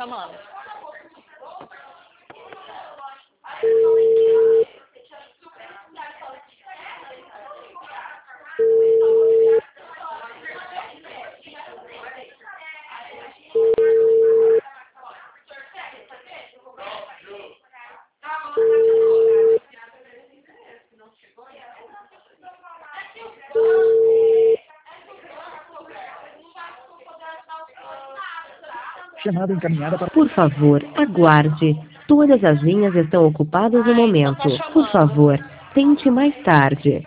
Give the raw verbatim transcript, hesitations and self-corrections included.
chamando. Chamada encaminhada para... Por favor, aguarde. Todas as linhas estão ocupadas no Ai, então momento. tá chamando. Por favor, tente mais tarde.